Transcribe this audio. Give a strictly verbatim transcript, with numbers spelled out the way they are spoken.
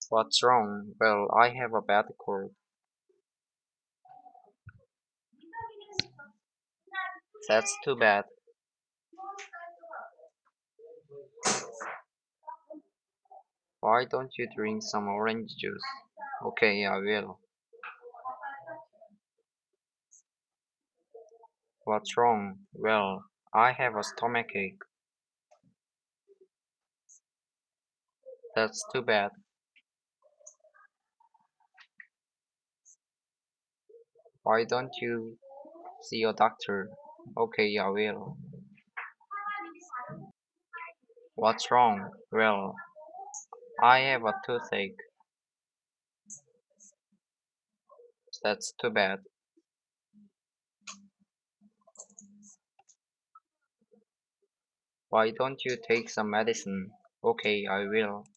What's wrong? Well, I have a bad cold. That's too bad. Why don't you drink some orange juice? Okay, I will. What's wrong? Well, I have a stomachache. That's too bad. Why don't you see a doctor? Okay, I will. What's wrong? Well, I have a toothache. That's too bad. Why don't you take some medicine? Okay, I will.